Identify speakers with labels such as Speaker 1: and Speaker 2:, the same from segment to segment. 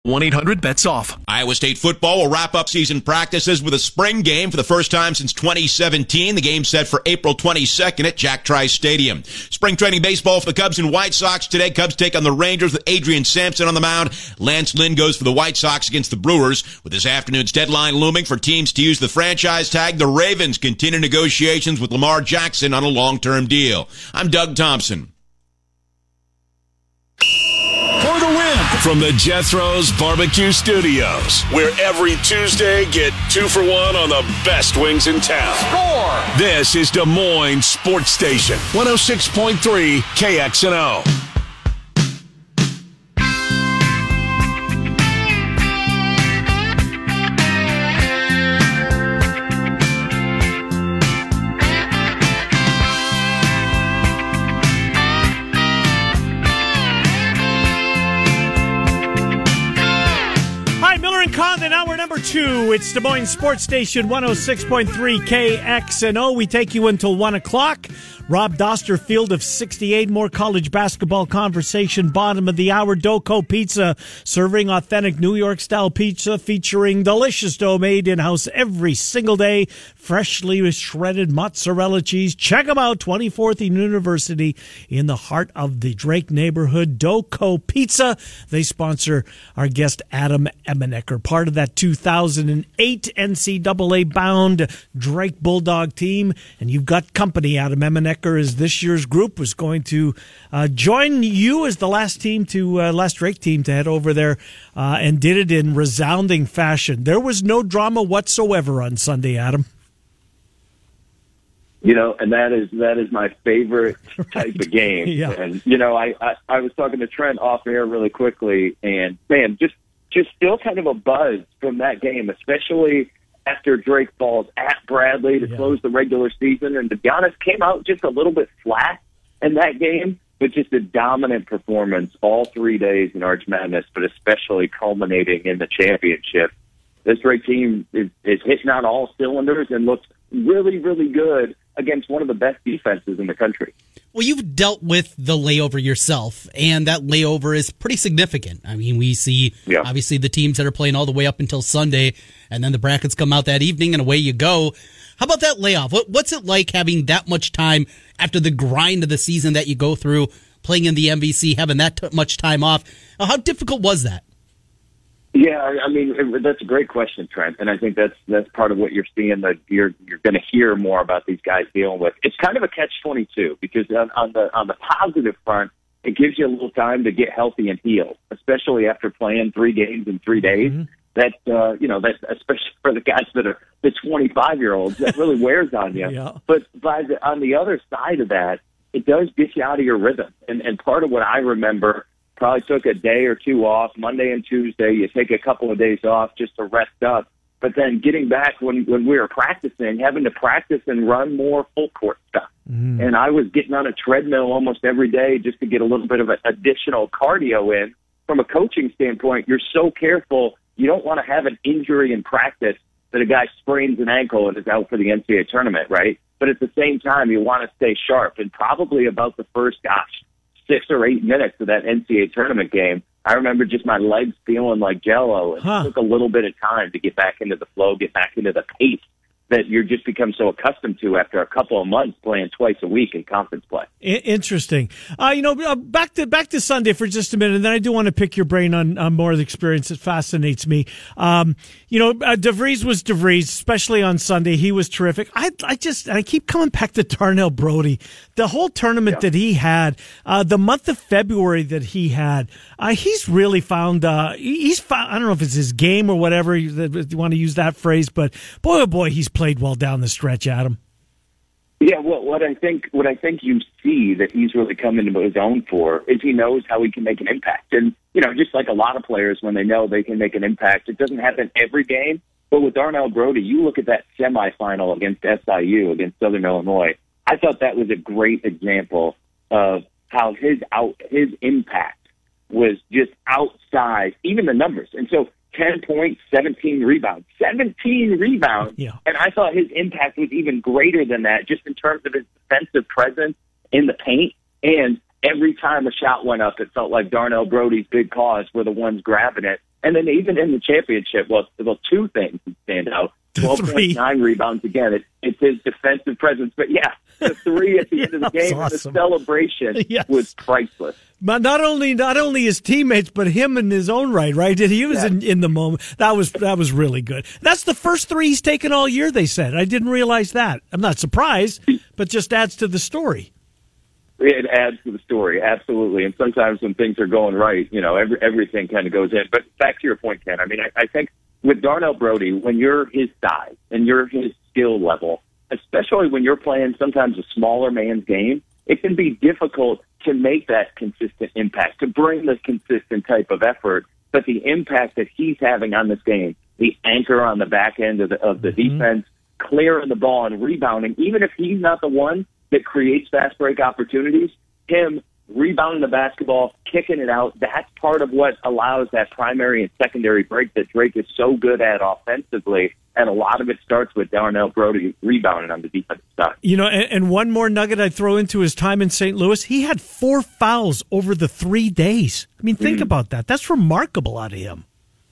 Speaker 1: 1-800-BETS-OFF.
Speaker 2: Iowa State football will wrap up season practices with a spring game for the first time since 2017. The game set for April 22nd at Jack Trice Stadium. Spring training baseball for the Cubs and White Sox today. Cubs take on the Rangers with Adrian Sampson on the mound. Lance Lynn goes for the White Sox against the Brewers. With this afternoon's deadline looming for teams to use the franchise tag, the Ravens continue negotiations with Lamar Jackson on a long-term deal. I'm Doug Thompson.
Speaker 3: For the win from the Jethro's Barbecue Studios, where every Tuesday get 2 for $1 on the best wings in town. Score! This is Des Moines Sports Station, 106.3 KXNO.
Speaker 4: Condon, hour number 2. It's Des Moines Sports Station 106.3 KXNO. We take you until 1 o'clock. Rob Doster, Field of 68. More college basketball conversation. Bottom of the hour. Doco Pizza, serving authentic New York-style pizza featuring delicious dough made in-house every single day. Freshly shredded mozzarella cheese. Check them out. 24th and University in the heart of the Drake neighborhood. Doco Pizza. They sponsor our guest Adam Emenecker, part of that 2008 NCAA-bound Drake Bulldog team. And you've got company. Adam Emenecker, as this year's group, was going to join you as the last Drake team to head over there, and did it in resounding fashion. There was no drama whatsoever on Sunday, Adam.
Speaker 5: You know, and that is my favorite type of game.
Speaker 4: Yeah.
Speaker 5: And, you know, I was talking to Trent off air really quickly, and, man, just still kind of a buzz from that game, especially after Drake falls at Bradley to close the regular season. And to be honest, came out just a little bit flat in that game, but just a dominant performance all 3 days in Arch Madness, but especially culminating in the championship. This Drake team is hitting on all cylinders and looks really, really good against one of the best defenses in the country.
Speaker 6: Well, you've dealt with the layover yourself, and that layover is pretty significant. I mean, we see, obviously, the teams that are playing all the way up until Sunday, and then the brackets come out that evening, and away you go. How about that layoff? What's it like having that much time after the grind of the season that you go through, playing in the MVC, having that much time off? How difficult was that?
Speaker 5: Yeah, I mean, that's a great question, Trent, and I think that's part of what you're seeing that you're going to hear more about these guys dealing with. It's kind of a catch-22 because on the positive front, it gives you a little time to get healthy and heal, especially after playing 3 games in 3 days. Mm-hmm. That that especially for the guys that are the 25-year-olds, that really wears on you. Yeah. But on the other side of that, it does get you out of your rhythm, and part of what I remember. Probably took a day or two off, Monday and Tuesday. You take a couple of days off just to rest up. But then getting back when we were practicing, having to practice and run more full court stuff. Mm. And I was getting on a treadmill almost every day just to get a little bit of additional cardio in. From a coaching standpoint, you're so careful. You don't want to have an injury in practice that a guy sprains an ankle and is out for the NCAA tournament, right? But at the same time, you want to stay sharp. And probably about the first, 6 or 8 minutes of that NCAA tournament game, I remember just my legs feeling like Jell-O. And it took a little bit of time to get back into the flow, get back into the pace that you're just become so accustomed to after a couple of months playing twice a week in conference play.
Speaker 4: Interesting. Back to Sunday for just a minute, and then I do want to pick your brain on more of the experience that fascinates me. DeVries was DeVries, especially on Sunday. He was terrific. I keep coming back to Darnell Brody. The whole tournament that he had, the month of February that he had, he's really found, I don't know if it's his game or whatever, if you want to use that phrase, but boy, oh boy, he's played well down the stretch, Adam.
Speaker 5: Yeah, well, what I think you see that he's really come into his own for is he knows how he can make an impact. And, just like a lot of players, when they know they can make an impact, it doesn't happen every game. But with Darnell Brody, you look at that semifinal against SIU, against Southern Illinois, I thought that was a great example of how his impact was just outside, even the numbers. And so 10 points, 17 rebounds. 17 rebounds. Yeah. And I thought his impact was even greater than that, just in terms of his defensive presence in the paint. And every time a shot went up, it felt like Darnell Brody's big claws were the ones grabbing it. And then even in the championship, well, two things that stand out. 12.9 rebounds again. It's his defensive presence. But, yeah, the three at the end of the game, awesome. The celebration was priceless.
Speaker 4: But not only his teammates, but him in his own right? He was in the moment. That was really good. That's the first three he's taken all year, they said. I didn't realize that. I'm not surprised, but just adds to the story.
Speaker 5: It adds to the story, absolutely. And sometimes when things are going right, everything kind of goes in. But back to your point, Ken, I mean, I think with Darnell Brodie, when you're his size and you're his skill level, especially when you're playing sometimes a smaller man's game, it can be difficult to make that consistent impact, to bring the consistent type of effort. But the impact that he's having on this game, the anchor on the back end of the defense, clearing the ball and rebounding, even if he's not the one that creates fast break opportunities, him rebounding the basketball, kicking it out, that's part of what allows that primary and secondary break that Drake is so good at offensively. And a lot of it starts with Darnell Brodie rebounding on the defensive side.
Speaker 4: And one more nugget I throw into his time in St. Louis, he had 4 fouls over the 3 days. I mean, think about that. That's remarkable out of him.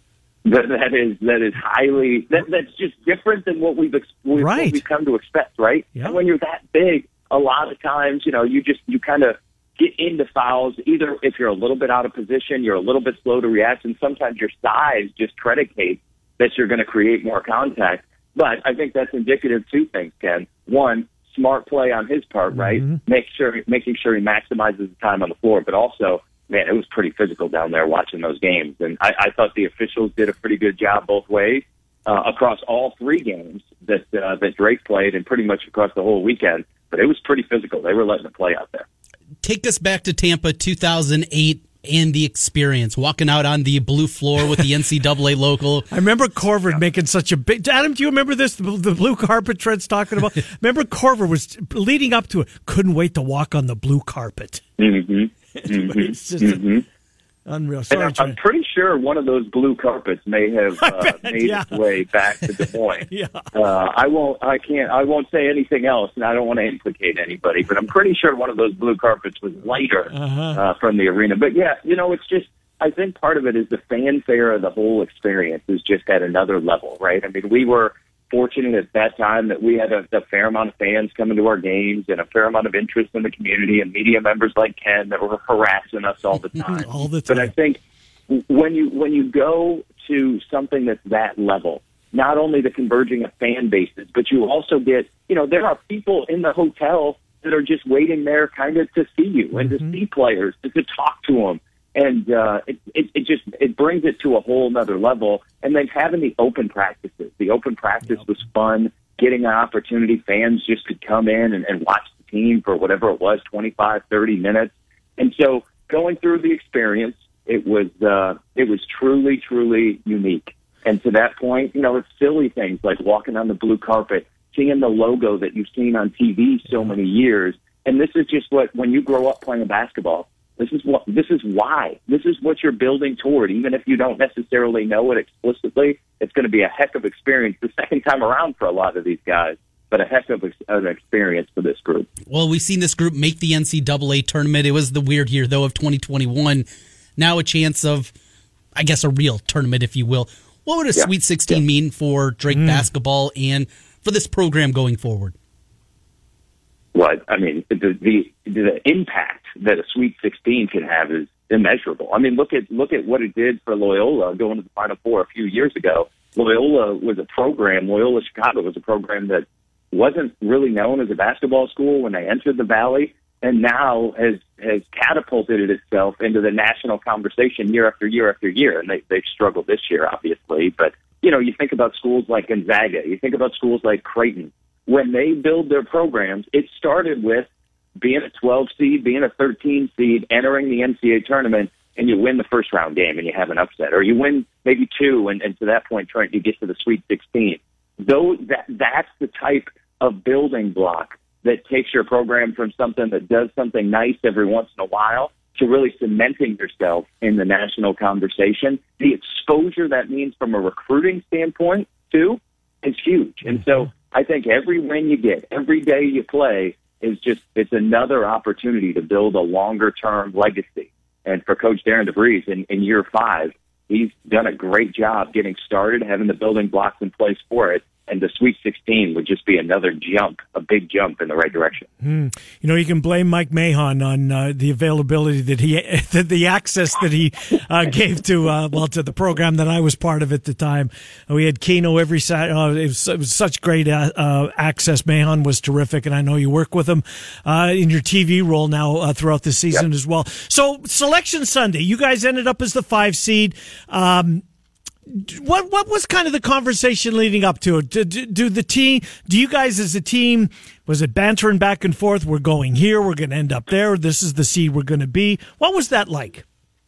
Speaker 5: That is highly, that's just different than what we've come to expect, right? Yep. And when you're that big, a lot of times, you kind of get into fouls, either if you're a little bit out of position, you're a little bit slow to react, and sometimes your size just predicates that you're going to create more contact. But I think that's indicative of two things, Ken. One, smart play on his part, right? Making sure he maximizes the time on the floor, but also, man, it was pretty physical down there watching those games. And I thought the officials did a pretty good job both ways across all 3 games that Drake played and pretty much across the whole weekend. But it was pretty physical. They were letting it play out there.
Speaker 6: Take us back to Tampa 2008 and the experience, walking out on the blue floor with the NCAA logo.
Speaker 4: I remember Corver making such a big... Adam, do you remember this? The blue carpet Trent's talking about? Remember Corver was leading up to it. Couldn't wait to walk on the blue carpet. It's just unreal. Sorry,
Speaker 5: I'm pretty sure one of those blue carpets may have made its way back to Des Moines. I won't say anything else, and I don't want to implicate anybody, but I'm pretty sure one of those blue carpets was lighter from the arena. But it's just, I think part of it is the fanfare of the whole experience is just at another level, right? I mean, we were fortunate at that time that we had a fair amount of fans coming to our games and a fair amount of interest in the community and media members like Ken that were harassing us all the time. But I think when you go to something that's that level, not only the converging of fan bases, but you also get, there are people in the hotel that are just waiting there kind of to see you and to see players, to talk to them. And it brings it to a whole nother level. And then having the open practices. The open practice was fun, getting an opportunity. Fans just could come in and watch the team for whatever it was, 25, 30 minutes. And so going through the experience, it was truly, truly unique. And to that point, it's silly things like walking on the blue carpet, seeing the logo that you've seen on TV so many years. And this is just when you grow up playing basketball, this is why. This is what you're building toward. Even if you don't necessarily know it explicitly, it's going to be a heck of experience the second time around for a lot of these guys, but a heck of an experience for this group.
Speaker 6: Well, we've seen this group make the NCAA tournament. It was the weird year, though, of 2021. Now a chance of, I guess, a real tournament, if you will. What would a Sweet 16 mean for Drake basketball and for this program going forward?
Speaker 5: Well, I mean, the impact that a Sweet 16 can have is immeasurable. I mean, look at what it did for Loyola going to the Final Four a few years ago. Loyola Chicago was a program that wasn't really known as a basketball school when they entered the Valley, and now has catapulted itself into the national conversation year after year after year. And they've struggled this year, obviously. But, you think about schools like Gonzaga. You think about schools like Creighton. When they build their programs, it started with being a 12 seed, being a 13 seed, entering the NCAA tournament, and you win the first round game and you have an upset. Or you win maybe 2, and to that point, you get to the Sweet 16. That's the type of building block that takes your program from something that does something nice every once in a while to really cementing yourself in the national conversation. The exposure that means from a recruiting standpoint, too, is huge. And so I think every win you get, every day you play, it's another opportunity to build a longer-term legacy. And for Coach Darren DeVries in year 5, he's done a great job getting started, having the building blocks in place for it. And the Sweet 16 would just be another jump, a big jump in the right direction.
Speaker 4: You know, you can blame Mike Mahon on the availability that the access that he gave to the program that I was part of at the time. We had Keno every Saturday. It was such great access. Mahon was terrific, and I know you work with him in your TV role now throughout the season as well. So, Selection Sunday, you guys ended up as the 5 seed. What was kind of the conversation leading up to it? Do you guys as a team, was it bantering back and forth? We're going here, we're going to end up there. This is the seed we're going to be. What was that like?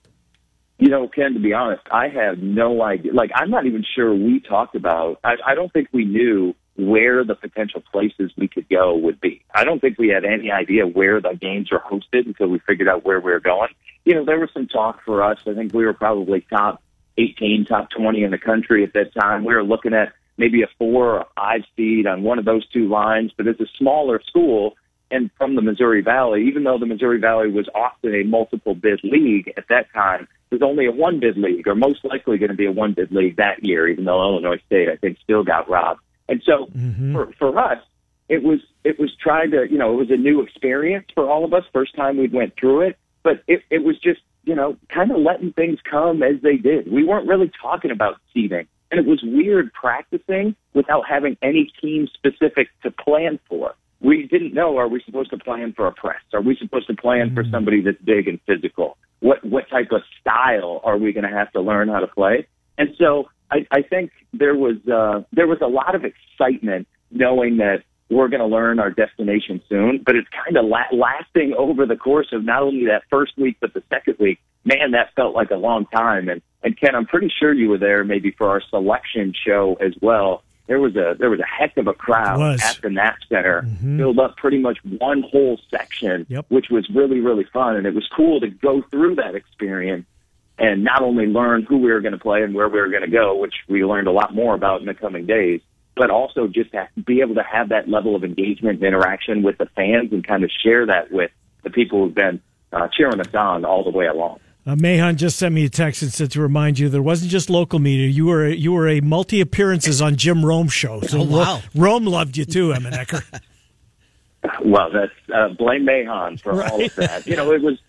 Speaker 5: You know, Ken, to be honest, I have no idea. Like, I'm not even sure we talked about, I don't think we knew where the potential places we could go would be. I don't think we had any idea where the games were hosted until we figured out where we were going. You know, there was some talk for us. I think we were probably top 18, top 20 in the country at that time. We were looking at maybe a 4 or 5 seed on one of those two lines, but it's a smaller school and from the Missouri Valley, even though the Missouri Valley was often a multiple bid league at that time, it was only a 1 bid league, or most likely going to be a 1 bid league that year, even though Illinois State, I think, still got robbed. And so for us, it was trying to, you know, it was a new experience for all of us, first time we went through it, but it was just, you know, kind of letting things come as they did. We weren't really talking about seeding, and it was weird practicing without having any team specific to plan for. We didn't know, are we supposed to plan for a press? Are we supposed to plan for somebody that's big and physical? What type of style are we going to have to learn how to play? And so I think there was a lot of excitement knowing that we're going to learn our destination soon, but it's kind of lasting over the course of not only that first week, but the second week. Man, that felt like a long time. And Ken, I'm pretty sure you were there maybe for our selection show as well. There was a heck of a crowd at the Knapp Center, filled up pretty much one whole section, which was really, really fun. And it was cool to go through that experience and not only learn who we were going to play and where we were going to go, which we learned a lot more about in the coming days, but also just to be able to have that level of engagement and interaction with the fans and kind of share that with the people who've been cheering us on all the way along.
Speaker 4: Mahon just sent me a text and said to remind you there wasn't just local media. You were a multi-appearances on Jim Rome's show. So Rome loved you too, Emenecker.
Speaker 5: Well, that's blame Mahon for all of that. You know, it was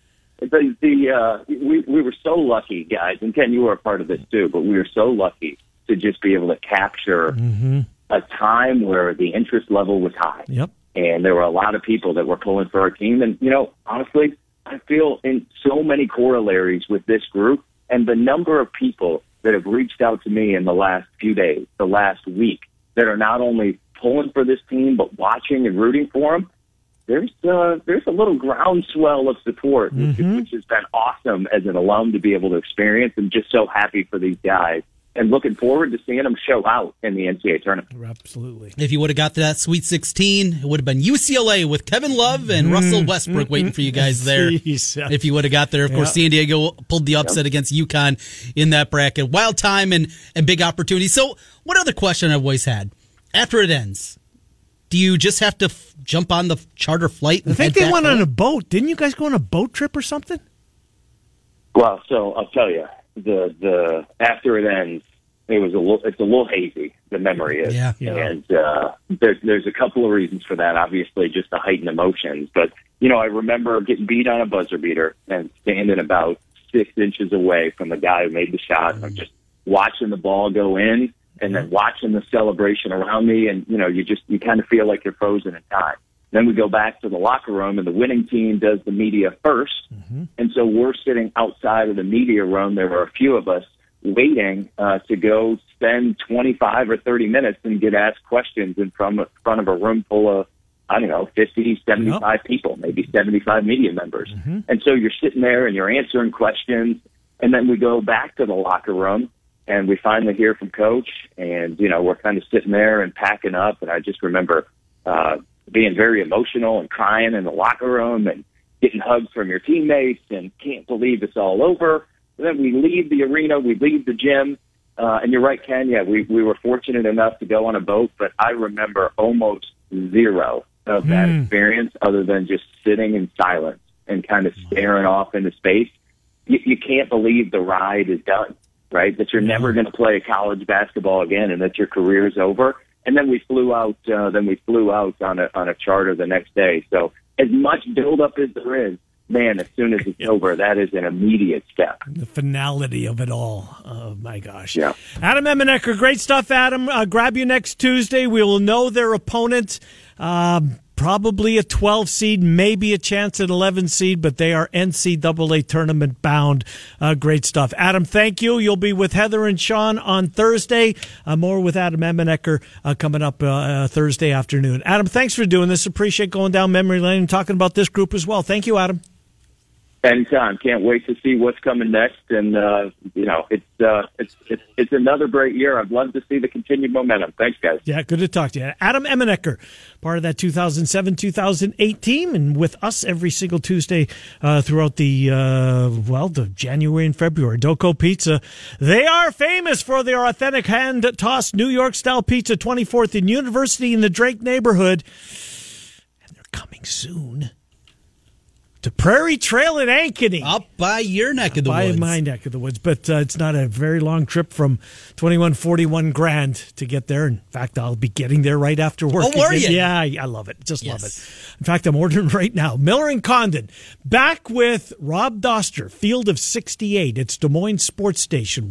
Speaker 5: we were so lucky, guys, and Ken, you were a part of this too, but we were so lucky to just be able to capture a time where the interest level was high. And there were a lot of people that were pulling for our team. And, you know, honestly, I feel in so many corollaries with this group and the number of people that have reached out to me in the last few days, the last week, that are not only pulling for this team, but watching and rooting for them. There's a little groundswell of support, which has been awesome as an alum to be able to experience. I'm just so happy for these guys and looking forward to seeing them show out in the NCAA tournament.
Speaker 4: Absolutely.
Speaker 6: If you would have got to that Sweet 16, it would have been UCLA with Kevin Love and Russell Westbrook waiting for you guys there. If you would have got there. Of course, San Diego pulled the upset against UConn in that bracket. Wild time and big opportunity. So one other question I've always had. After it ends, do you just have to jump on the charter flight?
Speaker 4: I think they went on a boat. Didn't you guys go on a boat trip or something?
Speaker 5: Well, so I'll tell you. The after it ends, it's a little hazy. The memory is, and there's a couple of reasons for that. Obviously, just the heightened emotions. But you know, I remember getting beat on a buzzer beater and standing about 6 inches away from the guy who made the shot. I'm just watching the ball go in, and then watching the celebration around me, and you know, you kind of feel like you're frozen in time. Then we go back to the locker room, and the winning team does the media first. And so we're sitting outside of the media room. There were a few of us waiting to go spend 25 or 30 minutes and get asked questions in front of a room full of, I don't know, 50, 75 people, maybe 75 media members. And so you're sitting there and you're answering questions. And then we go back to the locker room, and we finally hear from Coach. And, you know, we're kind of sitting there and packing up. And I just remember being very emotional and crying in the locker room and getting hugs from your teammates and can't believe it's all over. And then we leave the arena, we leave the gym, and you're right, Ken, we were fortunate enough to go on a boat, but I remember almost zero of that experience other than just sitting in silence and kind of staring off into space. You can't believe the ride is done. right? That you're never going to play college basketball again and that your career is over. And then we flew out on a charter the next day. So as much buildup as there is, man, as soon as it's over, that is an immediate step.
Speaker 4: The finality of it all. Oh, my gosh.
Speaker 5: Yeah.
Speaker 4: Adam Emenecker, great stuff, Adam. Grab you next Tuesday. We will know their opponent. Probably a 12 seed, maybe a chance at 11 seed, but they are NCAA tournament bound. Great stuff. Adam, thank you. You'll be with Heather and Sean on Thursday. More with Adam Emenecker coming up Thursday afternoon. Adam, thanks for doing this. Appreciate going down memory lane and talking about this group as well. Thank you, Adam.
Speaker 5: Anytime. Can't wait to see what's coming next. And, it's another great year. I'd love to see the continued momentum. Thanks, guys.
Speaker 4: Yeah, good to talk to you. Adam Emenecker, part of that 2007-2008 team, and with us every single Tuesday throughout the January and February. Doco Pizza. They are famous for their authentic hand-tossed New York-style pizza, 24th and University in the Drake neighborhood. And they're coming soon to Prairie Trail in Ankeny.
Speaker 6: Up by your neck of the woods.
Speaker 4: By my neck of the woods. But it's not a very long trip from 2141 Grand to get there. In fact, I'll be getting there right after work.
Speaker 6: Oh, were you?
Speaker 4: Yeah, I love it. Just love it. In fact, I'm ordering right now. Miller and Condon, back with Rob Doster, Field of 68. It's Des Moines Sports Station,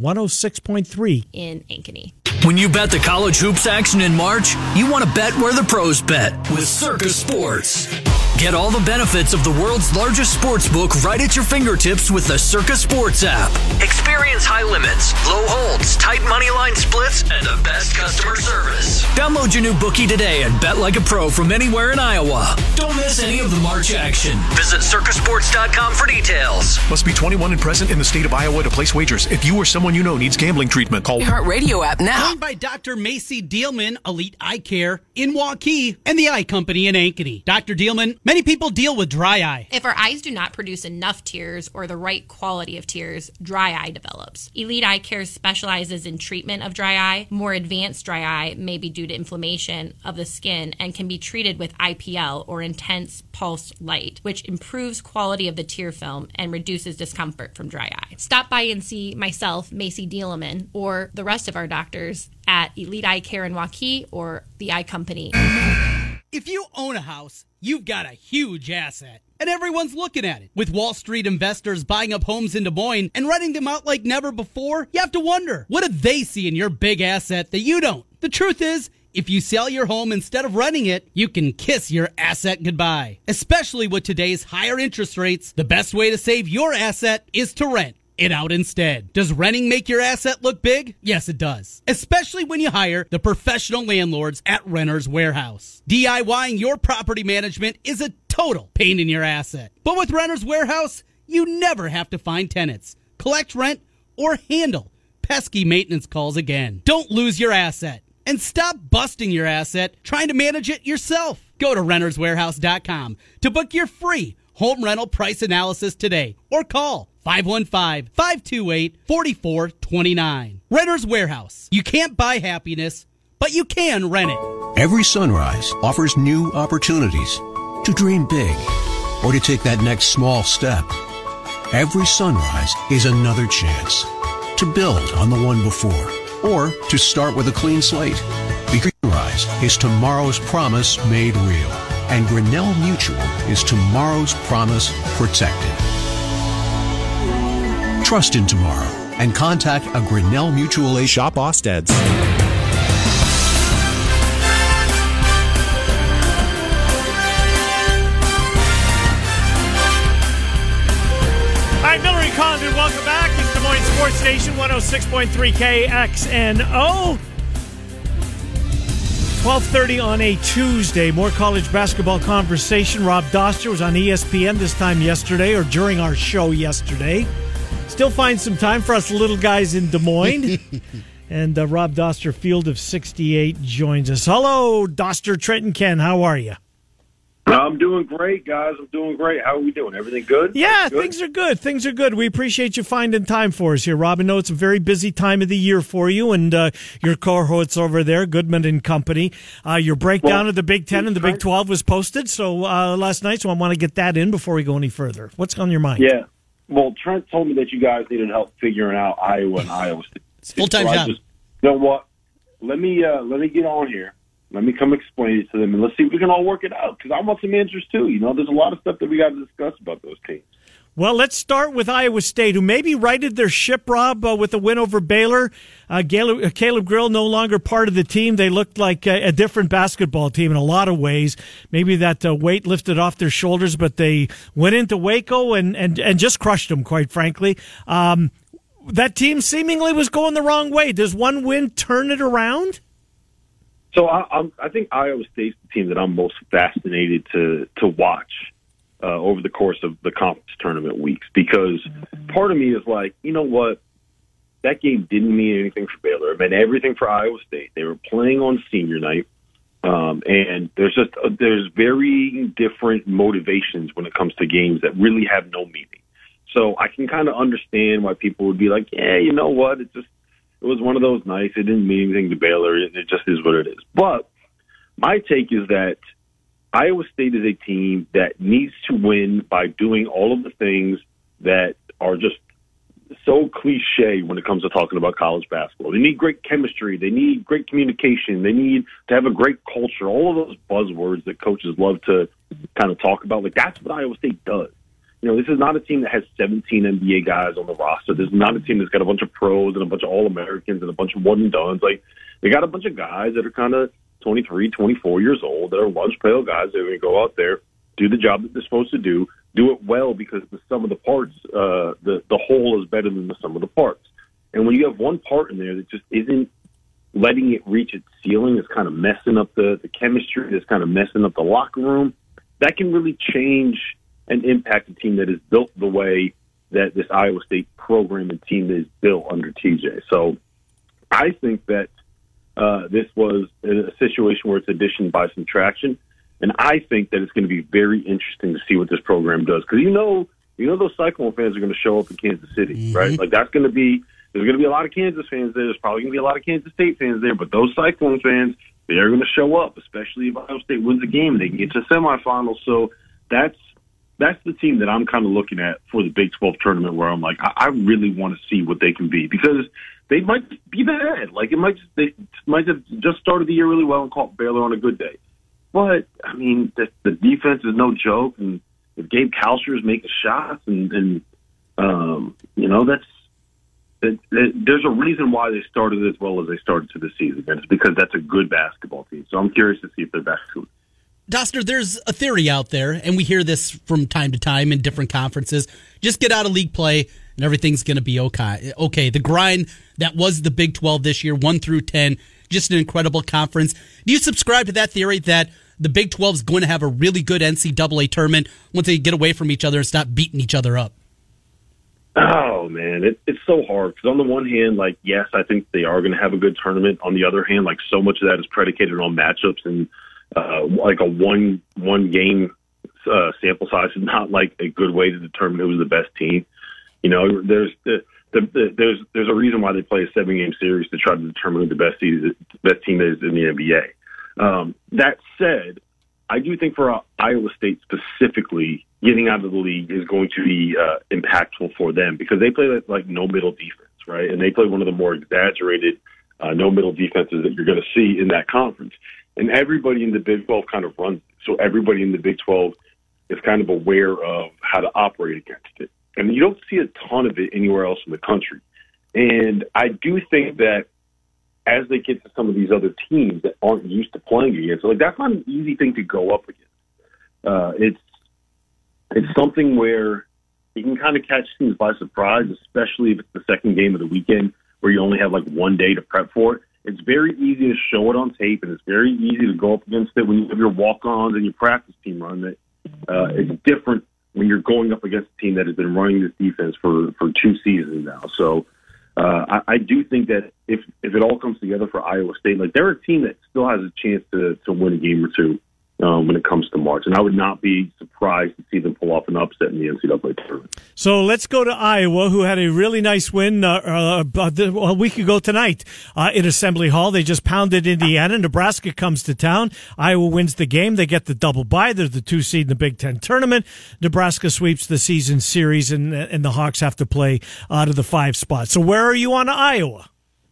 Speaker 4: 106.3.
Speaker 1: In Ankeny.
Speaker 7: When you bet the college hoops action in March, you want to bet where the pros bet with Circa Sports. Get all the benefits of the world's largest sports book right at your fingertips with the Circa Sports app. Experience high limits, low holds, tight money line splits, and the best customer service. Download your new bookie today and bet like a pro from anywhere in Iowa. Don't miss any of the March action. Visit circasports.com for details.
Speaker 8: Must be 21 and present in the state of Iowa to place wagers. If you or someone you know needs gambling treatment, call
Speaker 9: iHeartRadio app now.
Speaker 6: Joined by Dr. Macy Dealman, Elite Eye Care in Waukee, and the Eye Company in Ankeny. Dr. Dealman, many people deal with dry eye.
Speaker 1: If our eyes do not produce enough tears or the right quality of tears, dry eye develops. Elite Eye Care specializes in treatment of dry eye. More advanced dry eye may be due to inflammation of the skin and can be treated with IPL, or intense pulse light, which improves quality of the tear film and reduces discomfort from dry eye. Stop by and see myself, Macy Dealman, or the rest of our doctors at Elite Eye Care in Waukee or the Eye Company.
Speaker 6: If you own a house, you've got a huge asset, and everyone's looking at it. With Wall Street investors buying up homes in Des Moines and renting them out like never before, you have to wonder, what do they see in your big asset that you don't? The truth is, if you sell your home instead of renting it, you can kiss your asset goodbye. Especially with today's higher interest rates, the best way to save your asset is to rent it out instead. Does renting make your asset look big? Yes, it does. Especially when you hire the professional landlords at Renters Warehouse. DIYing your property management is a total pain in your asset. But with Renters Warehouse, you never have to find tenants, collect rent, or handle pesky maintenance calls again. Don't lose your asset. And stop busting your asset trying to manage it yourself. Go to renterswarehouse.com to book your free home rental price analysis today, or call 515-528-4429. Renters Warehouse. You can't buy happiness, but you can rent it.
Speaker 10: Every sunrise offers new opportunities to dream big or to take that next small step. Every sunrise is another chance to build on the one before, or to start with a clean slate. Because sunrise is tomorrow's promise made real, and Grinnell Mutual is tomorrow's promise protected. Trust in tomorrow and contact a Grinnell Mutual agent.
Speaker 11: Shop Osted's.
Speaker 4: All right, Miller and Condon, welcome back. It's Des Moines Sports Station, 106.3 KXNO. 12:30 on a Tuesday. More college basketball conversation. Rob Doster was on ESPN this time yesterday, or during our show yesterday. Still find some time for us little guys in Des Moines. And Rob Doster, Field of 68, joins us. Hello, Doster, Trent, and Ken. How are you?
Speaker 12: I'm doing great, guys. I'm doing great. How are we doing? Everything good?
Speaker 4: Yeah, things are good. Things are good. We appreciate you finding time for us here, Rob. I know it's a very busy time of the year for you and your cohorts over there, Goodman and Company. Your breakdown of the Big Ten and the Big 12 was posted last night, so I want to get that in before we go any further. What's on your mind?
Speaker 12: Yeah. Well, Trent told me that you guys needed help figuring out Iowa and Iowa State.
Speaker 6: It's a full-time job.
Speaker 12: You know what? Let me get on here. Let me come explain it to them, and let's see if we can all work it out, because I want some answers, too. You know, there's a lot of stuff that we got to discuss about those teams.
Speaker 4: Well, let's start with Iowa State, who maybe righted their ship, Rob, with a win over Baylor. Caleb Grill no longer part of the team. They looked like a different basketball team in a lot of ways. Maybe that weight lifted off their shoulders, but they went into Waco and just crushed them, quite frankly. That team seemingly was going the wrong way. Does one win turn it around?
Speaker 12: So I think Iowa State's the team that I'm most fascinated to watch over the course of the conference tournament weeks, because part of me is like, you know what? That game didn't mean anything for Baylor. It meant everything for Iowa State. They were playing on senior night, and there's very different motivations when it comes to games that really have no meaning. So I can kind of understand why people would be like, yeah, you know what? It was one of those nights. It didn't mean anything to Baylor. It just is what it is. But my take is that Iowa State is a team that needs to win by doing all of the things that are just so cliche when it comes to talking about college basketball. They need great chemistry. They need great communication. They need to have a great culture. All of those buzzwords that coaches love to kind of talk about. Like, that's what Iowa State does. You know, this is not a team that has 17 NBA guys on the roster. This is not a team that's got a bunch of pros and a bunch of All-Americans and a bunch of one-and-dones. Like, they got a bunch of guys that are kind of 23, 24 years old, that are lunch pail guys that are going to go out there, do the job that they're supposed to do it well, because the sum of the parts, the whole is better than the sum of the parts. And when you have one part in there that just isn't letting it reach its ceiling, it's kind of messing up the chemistry, it's kind of messing up the locker room, that can really change and impact a team that is built the way that this Iowa State program and team is built under TJ. So I think that this was a situation where it's addition by subtraction, and I think that it's going to be very interesting to see what this program does, because you know those Cyclone fans are going to show up in Kansas City, right? Like, there's going to be a lot of Kansas fans there. There's probably going to be a lot of Kansas State fans there, but those Cyclone fans, they are going to show up, especially if Iowa State wins the game and they can get to the semifinals. So that's the team that I'm kind of looking at for the Big 12 tournament, where I'm like, I really want to see what they can be, because they might be bad. Like, they might have just started the year really well and caught Baylor on a good day. But, I mean, the defense is no joke, and if Gabe Kalsher is making shots, and you know, there's a reason why they started as well as they started to the season, and it's because that's a good basketball team. So I'm curious to see if they're back to it.
Speaker 6: Doster, there's a theory out there, and we hear this from time to time in different conferences. Just get out of league play, and everything's going to be okay. Okay, the grind that was the Big 12 this year, 1 through 10, just an incredible conference. Do you subscribe to that theory that the Big 12 is going to have a really good NCAA tournament once they get away from each other and stop beating each other up?
Speaker 12: Oh, man, it's so hard, because on the one hand, like, yes, I think they are going to have a good tournament. On the other hand, like, so much of that is predicated on matchups, and like a one game sample size is not like a good way to determine who's the best team. You know, there's a reason why they play a 7-game series to try to determine who the best team is in the NBA. That said, I do think for Iowa State specifically, getting out of the league is going to be impactful for them, because they play like no middle defense, right? And they play one of the more exaggerated no middle defenses that you're going to see in that conference. And everybody in the Big 12 kind of runs it. So everybody in the Big 12 is kind of aware of how to operate against it. And you don't see a ton of it anywhere else in the country. And I do think that as they get to some of these other teams that aren't used to playing against, like, that's not an easy thing to go up against. It's something where you can kind of catch teams by surprise, especially if it's the second game of the weekend where you only have like one day to prep for it. It's very easy to show it on tape, and it's very easy to go up against it when you have your walk-ons and your practice team run it. It's different when you're going up against a team that has been running this defense for 2 seasons now. So I do think that if it all comes together for Iowa State, like, they're a team that still has a chance to win a game or two when it comes to March. And I would not be surprised to see them pull off an upset in the NCAA tournament.
Speaker 4: So let's go to Iowa, who had a really nice win a week ago tonight in Assembly Hall. They just pounded Indiana. Nebraska comes to town. Iowa wins the game. They get the double bye. They're the 2 seed in the Big Ten tournament. Nebraska sweeps the season series, and the Hawks have to play out of the 5 spot. So where are you on Iowa?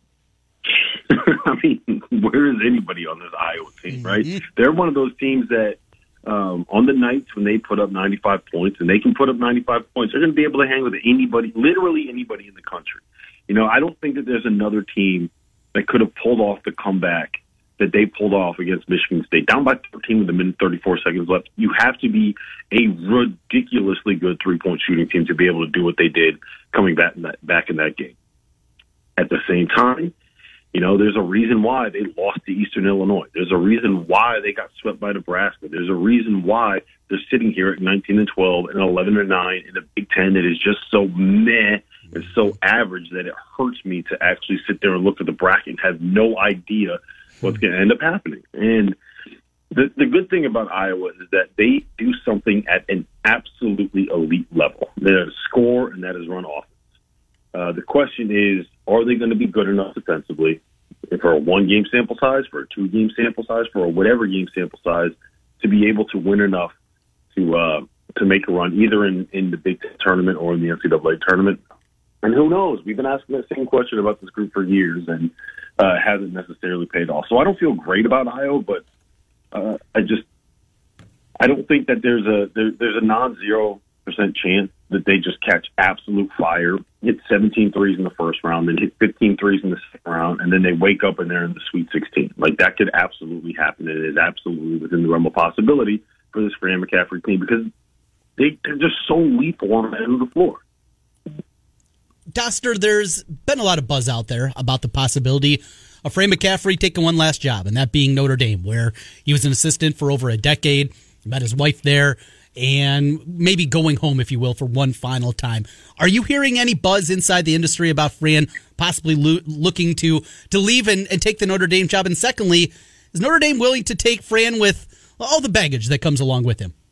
Speaker 12: I mean, where is anybody on this Iowa team, right? They're one of those teams that on the nights when they put up 95 points, and they can put up 95 points, they're going to be able to hang with anybody, literally anybody in the country. You know, I don't think that there's another team that could have pulled off the comeback that they pulled off against Michigan State. Down by 13 with a minute 34 seconds left, you have to be a ridiculously good three-point shooting team to be able to do what they did coming back in that game. At the same time, you know, there's a reason why they lost to Eastern Illinois. There's a reason why they got swept by Nebraska. There's a reason why they're sitting here at 19-12 and 11-9 in the Big Ten. That is just so meh and so average that it hurts me to actually sit there and look at the bracket and have no idea what's going to end up happening. And the good thing about Iowa is that they do something at an absolutely elite level. That is score, and that is run offense. The question is, are they going to be good enough defensively for a 1-game sample size, for a 2-game sample size, for a whatever game sample size, to be able to win enough to make a run either in the Big Ten tournament or in the NCAA tournament? And who knows? We've been asking that same question about this group for years, and it hasn't necessarily paid off. So I don't feel great about Iowa, but I don't think that there's a non-0% chance that they just catch absolute fire, hit 17 threes in the first round, then hit 15 threes in the second round, and then they wake up and they're in the Sweet 16. Like, that could absolutely happen. It is absolutely within the realm of possibility for this Fran McCaffery team because they're just so lethal on the end of the floor.
Speaker 6: Doster, there's been a lot of buzz out there about the possibility of Fran McCaffery taking one last job, and that being Notre Dame, where he was an assistant for over a decade, met his wife there, and maybe going home, if you will, for one final time. Are you hearing any buzz inside the industry about Fran possibly looking to leave and take the Notre Dame job? And secondly, is Notre Dame willing to take Fran with all the baggage that comes along with him?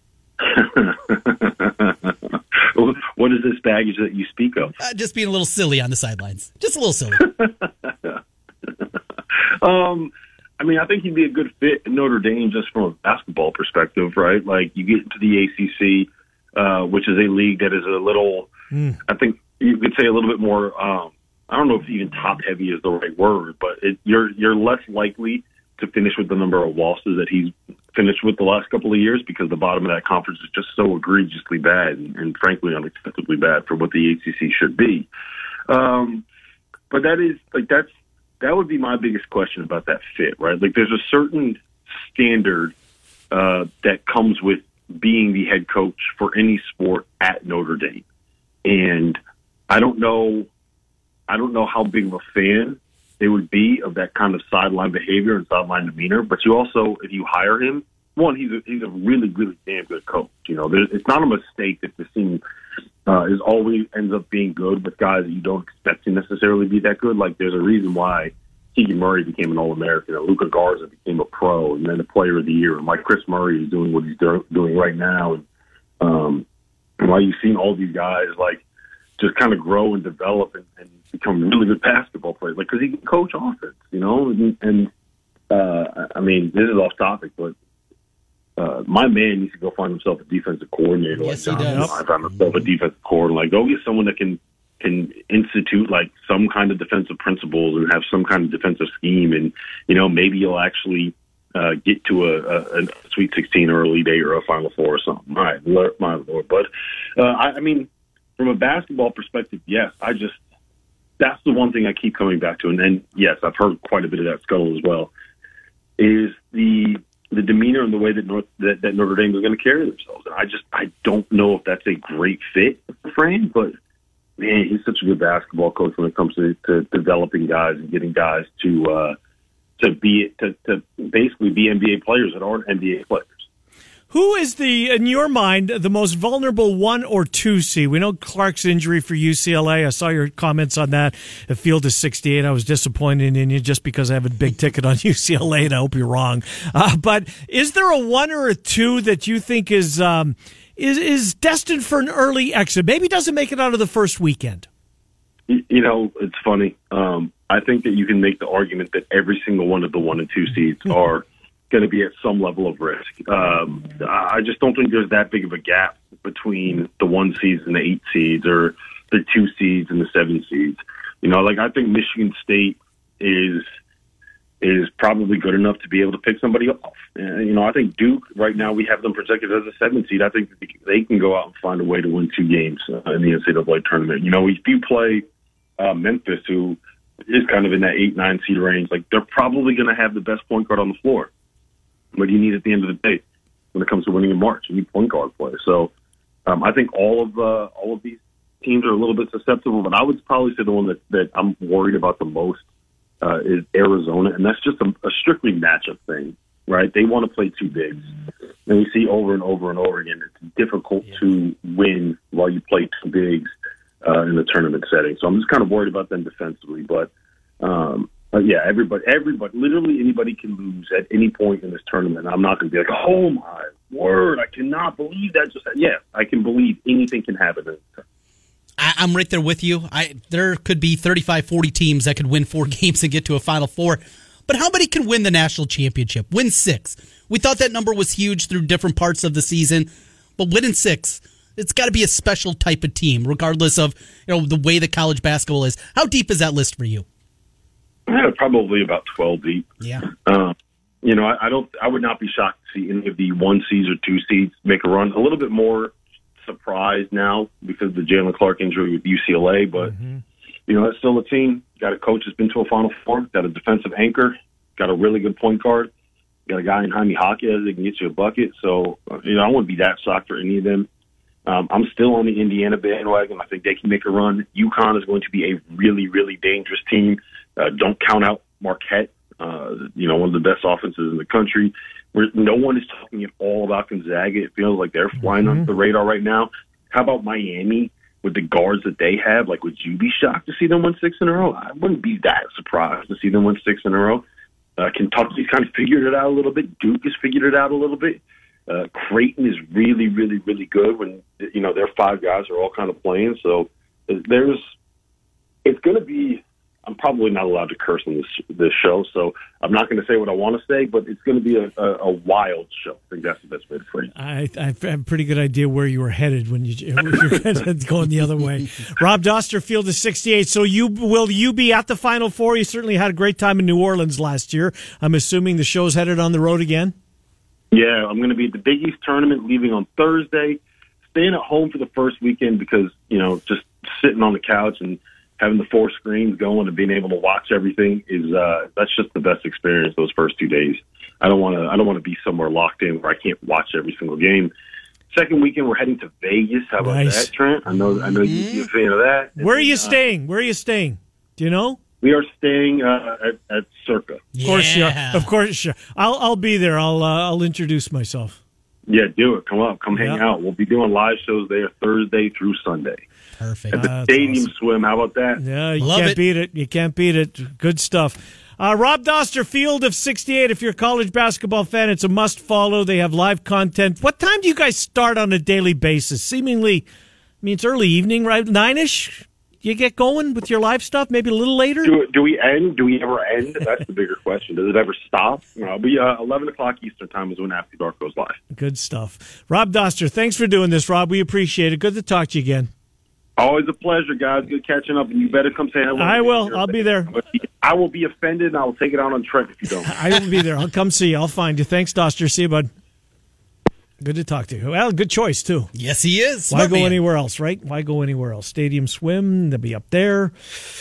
Speaker 12: What is this baggage that you speak of?
Speaker 6: Just being a little silly on the sidelines. Just a little silly.
Speaker 12: I mean, I think he'd be a good fit in Notre Dame just from a basketball perspective, right? Like, you get into the ACC, which is a league that is a little, I think you could say a little bit more, I don't know if even top-heavy is the right word, but you're less likely to finish with the number of losses that he's finished with the last couple of years because the bottom of that conference is just so egregiously bad and frankly unacceptably bad for what the ACC should be. But that would be my biggest question about that fit, right? Like, there's a certain standard that comes with being the head coach for any sport at Notre Dame. And I don't know how big of a fan they would be of that kind of sideline behavior and sideline demeanor. But you also, if you hire him, one, he's a really, really damn good coach. You know, it's not a mistake that the team is always ends up being good with guys that you don't expect to necessarily be that good. Like, there's a reason why Keegan Murray became an All-American, and Luka Garza became a pro, and then a Player of the Year, and why Chris Murray is doing what he's doing right now, and why you've seen all these guys like just kind of grow and develop and become really good basketball players, like, because he can coach offense, you know. And I mean, this is off topic, but my man needs to go find himself a defensive coordinator.
Speaker 6: Yes,
Speaker 12: like
Speaker 6: he does.
Speaker 12: I found himself a defensive coordinator. Like, go get someone that can institute like some kind of defensive principles and have some kind of defensive scheme, and you know, maybe you'll actually get to a Sweet 16 or Elite 8 or a Final Four or something. All right, my Lord. But I mean, from a basketball perspective, yes, that's the one thing I keep coming back to, and then yes, I've heard quite a bit of that scuttle as well. Is the demeanor and the way that Notre Dame is going to carry themselves, and I don't know if that's a great fit for Fran, but man, he's such a good basketball coach when it comes to developing guys and getting guys to basically be NBA players that aren't NBA players.
Speaker 4: Who is in your mind, the most vulnerable 1 or 2 seed? We know Clark's injury for UCLA. I saw your comments on that. The field is 68. I was disappointed in you just because I have a big ticket on UCLA, and I hope you're wrong. But is there a 1 or a 2 that you think is destined for an early exit? Maybe doesn't make it out of the first weekend.
Speaker 12: You know, it's funny. I think that you can make the argument that every single one of the 1 and 2 seeds are going to be at some level of risk. I just don't think there's that big of a gap between the 1 seeds and the 8 seeds, or the 2 seeds and the 7 seeds. You know, like, I think Michigan State is probably good enough to be able to pick somebody off. You know, I think Duke, right now, we have them projected as a 7 seed. I think they can go out and find a way to win 2 games in the NCAA tournament. You know, if you play Memphis, who is kind of in that 8-9 seed range, like, they're probably going to have the best point guard on the floor. What do you need at the end of the day when it comes to winning in March? You need point guard play. So I think all of these teams are a little bit susceptible, but I would probably say the one that I'm worried about the most is Arizona, and that's just a strictly matchup thing, right? They want to play 2 bigs, and we see over and over and over again it's difficult to win while you play 2 bigs in the tournament setting. So I'm just kind of worried about them defensively, but yeah, everybody, literally anybody can lose at any point in this tournament. I'm not going to be like, oh my word, I cannot believe that just happened. Yeah, I can believe anything can happen.
Speaker 6: I'm right there with you. There could be 35, 40 teams that could win 4 games and get to a Final Four. But how many can win the national championship? Win 6. We thought that number was huge through different parts of the season, but winning 6, it's got to be a special type of team, regardless of the way that college basketball is. How deep is that list for you?
Speaker 12: Probably about 12 deep.
Speaker 6: Yeah.
Speaker 12: You know, I would not be shocked to see any of the 1 seeds or 2 seeds make a run. A little bit more surprised now because of the Jalen Clark injury with UCLA, but you know, it's still a team. Got a coach that's been to a Final Four, got a defensive anchor, got a really good point guard, got a guy in Jaime Jaquez that can get you a bucket. So, you know, I wouldn't be that shocked for any of them. I'm still on the Indiana bandwagon. I think they can make a run. UConn is going to be a really, really dangerous team. Don't count out Marquette, you know, one of the best offenses in the country. No one is talking at all about Gonzaga. It feels like they're flying under the radar right now. How about Miami with the guards that they have? Like, would you be shocked to see them win 6 in a row? I wouldn't be that surprised to see them win 6 in a row. Kentucky's kind of figured it out a little bit. Duke has figured it out a little bit. Creighton is really, really, really good when, you know, their 5 guys are all kind of playing. So it's going to be, I'm probably not allowed to curse on this show, so I'm not going to say what I want to say, but it's going to be a wild show. I think that's the best way to phrase it.
Speaker 4: I have a pretty good idea where you were headed when you're going the other way. Rob Doster, field is 68. So will you be at the Final Four? You certainly had a great time in New Orleans last year. I'm assuming the show's headed on the road again?
Speaker 12: Yeah, I'm going to be at the Big East tournament, leaving on Thursday, staying at home for the first weekend because, you know, just sitting on the couch and having the 4 screens going and being able to watch everything is that's just the best experience those first 2 days. I don't want to be somewhere locked in where I can't watch every single game. Second weekend, we're heading to Vegas. How about that, Trent? I know you'd be a fan of that.
Speaker 4: Where are you staying? Where are you staying? Do you know?
Speaker 12: We are staying at Circa.
Speaker 4: Of course, yeah. Of course, sure. I'll be there. I'll introduce myself.
Speaker 12: Yeah, do it. Come up. Come hang out. We'll be doing live shows there Thursday through Sunday.
Speaker 6: Perfect.
Speaker 12: At the Stadium awesome. Swim. How about that?
Speaker 4: Yeah, you can't beat it. You can't beat it. Good stuff. Rob Doster, field of 68. If you're a college basketball fan, it's a must follow. They have live content. What time do you guys start on a daily basis? Seemingly, I mean, it's early evening, right? 9-ish? You get going with your live stuff? Maybe a little later?
Speaker 12: Do we end? Do we ever end? That's the bigger question. Does it ever stop? It'll be 11 o'clock Eastern time is when After Dark goes live.
Speaker 4: Good stuff. Rob Doster, thanks for doing this, Rob. We appreciate it. Good to talk to you again.
Speaker 12: Always a pleasure, guys. Good catching up, and you better come say hello.
Speaker 4: I will. I'll be there.
Speaker 12: I will be offended, and I will take it out on Trent if you don't.
Speaker 4: I will be there. I'll come see you. I'll find you. Thanks, Doster. See you, bud. Good to talk to you. Well, good choice, too.
Speaker 6: Yes, he is.
Speaker 4: Why go anywhere else, right? Why go anywhere else? Stadium Swim, they'll be up there.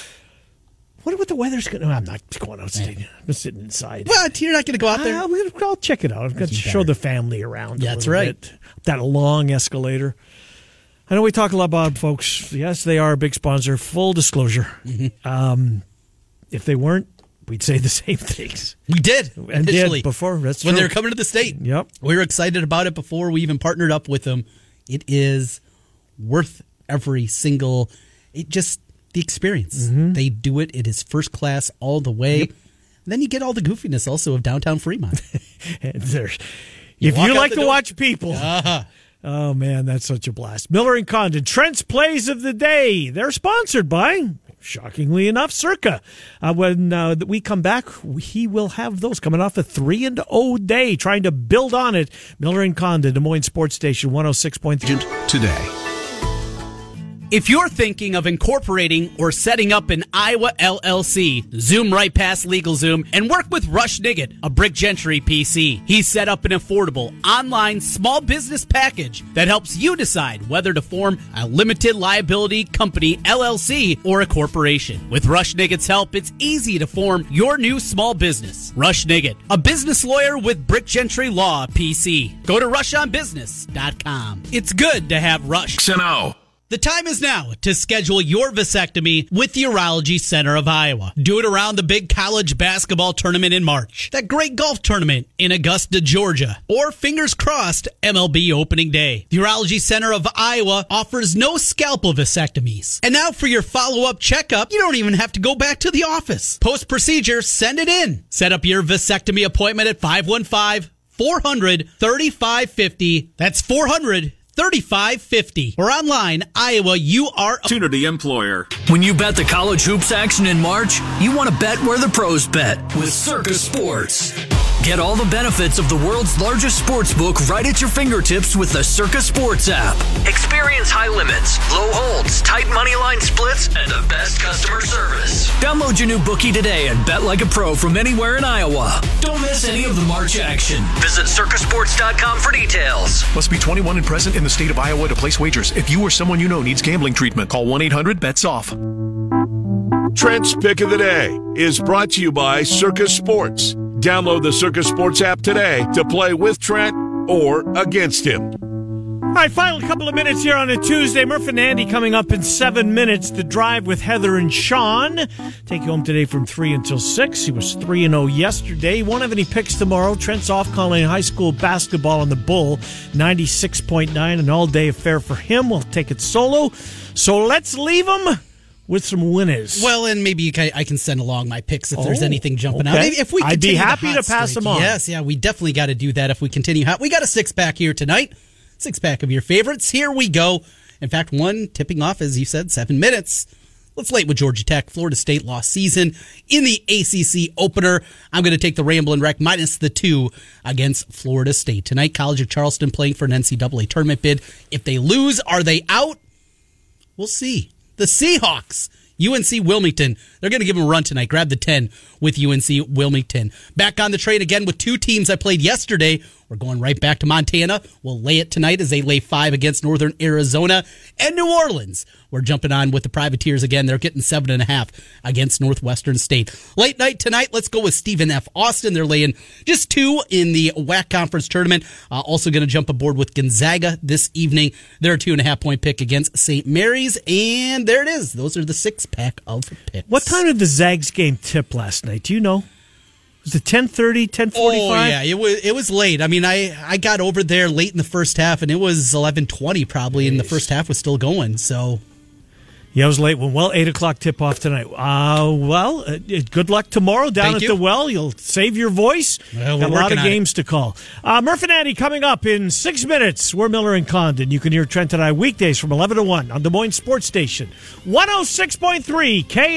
Speaker 4: Wonder what the weather's going to... I'm not going outside. I'm sitting inside.
Speaker 6: What? You're not going to go out there?
Speaker 4: I'll check it out. I've got to show the family around.
Speaker 6: Yeah, that's right.
Speaker 4: Bit. That long escalator. I know we talk a lot about folks. Yes, they are a big sponsor. Full disclosure. Mm-hmm. If they weren't, we'd say the same things.
Speaker 6: We did.
Speaker 4: And did before. That's
Speaker 6: when
Speaker 4: true.
Speaker 6: they were coming to the state.
Speaker 4: Yep.
Speaker 6: We were excited about it before we even partnered up with them. It is worth every single, the experience.
Speaker 4: Mm-hmm.
Speaker 6: They do it. It is first class all the way. Yep. And then you get all the goofiness also of downtown Fremont.
Speaker 4: If you like to watch people. Oh, man, that's such a blast. Miller and Condon, Trent's Plays of the Day. They're sponsored by, shockingly enough, Circa. When we come back, he will have those coming off a 3-0 day, trying to build on it. Miller and Condon, Des Moines Sports Station 106.3.
Speaker 10: Today.
Speaker 6: If you're thinking of incorporating or setting up an Iowa LLC, zoom right past LegalZoom and work with Rush Niggett, a Brick Gentry PC. He's set up an affordable online small business package that helps you decide whether to form a limited liability company LLC or a corporation. With Rush Niggett's help, it's easy to form your new small business. Rush Niggett, a business lawyer with Brick Gentry Law PC. Go to rushonbusiness.com. It's good to have Rush.
Speaker 3: XNO.
Speaker 6: The time is now to schedule your vasectomy with the Urology Center of Iowa. Do it around the big college basketball tournament in March, that great golf tournament in Augusta, Georgia, or fingers crossed, MLB opening day. The Urology Center of Iowa offers no scalpel vasectomies. And now for your follow-up checkup, you don't even have to go back to the office. Post-procedure, send it in. Set up your vasectomy appointment at 515-400-3550. That's 400-3550 or online, Iowa,
Speaker 3: Opportunity employer.
Speaker 7: When you bet the college hoops action in March, you want to bet where the pros bet with Circa Sports. Get all the benefits of the world's largest sports book right at your fingertips with the Circa Sports app. Experience high limits, low holds, tight money line splits, and the best customer service. Download your new bookie today and bet like a pro from anywhere in Iowa. Don't miss any of the March action. Visit circasports.com for details.
Speaker 8: Must be 21 and present in the state of Iowa to place wagers. If you or someone you know needs gambling treatment, call 1-800-BETS-OFF.
Speaker 3: Trent's Pick of the Day is brought to you by Circa Sports. Download the Circa Sports app today to play with Trent or against him.
Speaker 4: All right, final couple of minutes here on a Tuesday. Murph and Andy coming up in 7 minutes. The Drive with Heather and Sean. Take you home today from 3 until 6. He was 3-0 yesterday. He won't have any picks tomorrow. Trent's off calling high school basketball on the Bull. 96.9, an all-day affair for him. We'll take it solo. So let's leave him with some winners.
Speaker 6: Well, and maybe I can send along my picks if there's anything jumping out. If we
Speaker 4: I'd be happy to pass them on.
Speaker 6: Yes, we definitely got to do that if we continue hot. We got a six-pack here tonight. Six-pack of your favorites. Here we go. In fact, one tipping off, as you said, 7 minutes. Let's late with Georgia Tech. Florida State lost season in the ACC opener. I'm going to take the Ramblin' Wreck minus the 2 against Florida State. Tonight, College of Charleston playing for an NCAA tournament bid. If they lose, are they out? We'll see. The Seahawks, UNC Wilmington. They're going to give them a run tonight. Grab the 10 with UNC Wilmington. Back on the train again with two teams I played yesterday. We're going right back to Montana. We'll lay it tonight as they lay 5 against Northern Arizona. And New Orleans, we're jumping on with the Privateers again. They're getting 7.5 against Northwestern State. Late night tonight, let's go with Stephen F. Austin. They're laying just 2 in the WAC Conference Tournament. Also going to jump aboard with Gonzaga this evening. They're a 2.5-point pick against St. Mary's. And there it is. Those are the 6-pack of picks.
Speaker 4: What time did the Zags game tip last night? Do you know? Was it 10:30, 10:45?
Speaker 6: Oh, yeah, it was late. I mean, I got over there late in the first half, and it was 11:20 probably, and the first half was still going, so...
Speaker 4: Yeah, it was late one. Well, 8 o'clock tip-off tonight. Good luck tomorrow down at the Well. You'll save your voice.
Speaker 6: Well,
Speaker 4: got a lot of games to call. Murph and Andy coming up in 6 minutes. We're Miller and Condon. You can hear Trent and I weekdays from 11 to 1 on Des Moines Sports Station. 106.3 K.